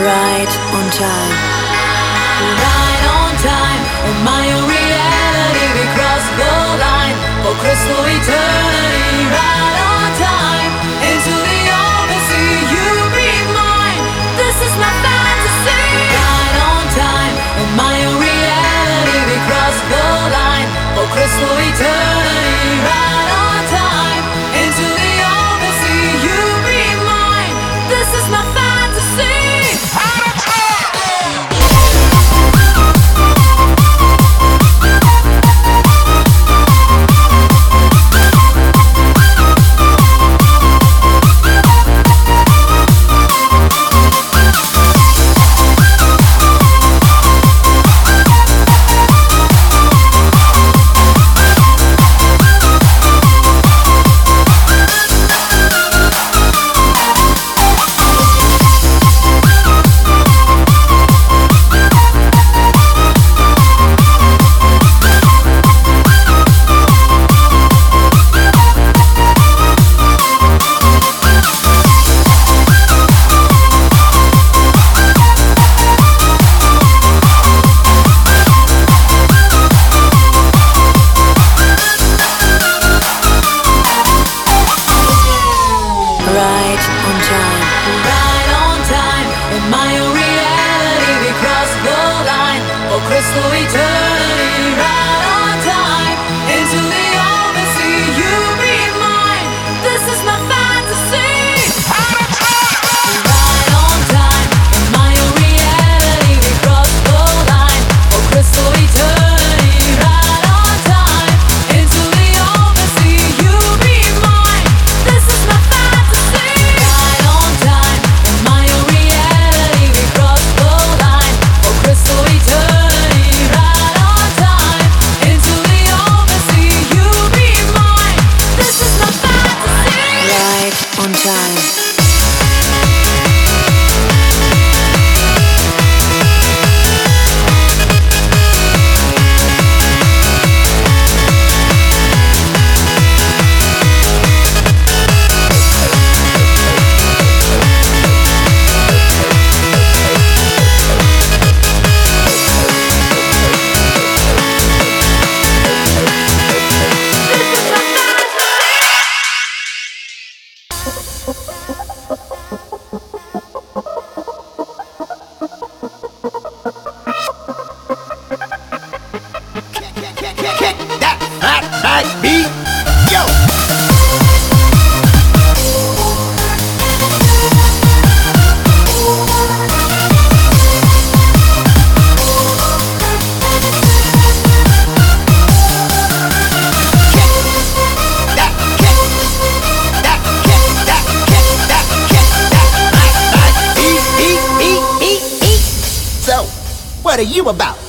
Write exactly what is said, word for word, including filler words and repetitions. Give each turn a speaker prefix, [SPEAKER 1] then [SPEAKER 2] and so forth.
[SPEAKER 1] Right on time.
[SPEAKER 2] Right on time. In my own reality, we cross the line for crystal eternity. Right on time. Into the open sea, you be mine. This is my fantasy. Right on time. In my own reality, we cross the line for crystal eternity. Right on time. Into the open sea, you be mine. This is my fantasy.
[SPEAKER 1] Right on time.
[SPEAKER 2] Right on time. In my own reality, we cross the line for crystal eternity. Right on time. Into the open sea, you be mine. This is my fantasy. Right on time. In my own reality, we cross the line for crystal eternity. Right on time. Into the open sea, you be mine. This is my fantasy. Right on time. In my own reality, we cross the line for crystal eternity. Right on time. Into the open sea, you be mine. This is my fantasy.
[SPEAKER 1] Right on time.
[SPEAKER 3] Kick that fat fat beat, yo. Kick that, kick that, kick that, kick that, kick that fat fat beat, beat, beat, beat, beat. So, what are you about?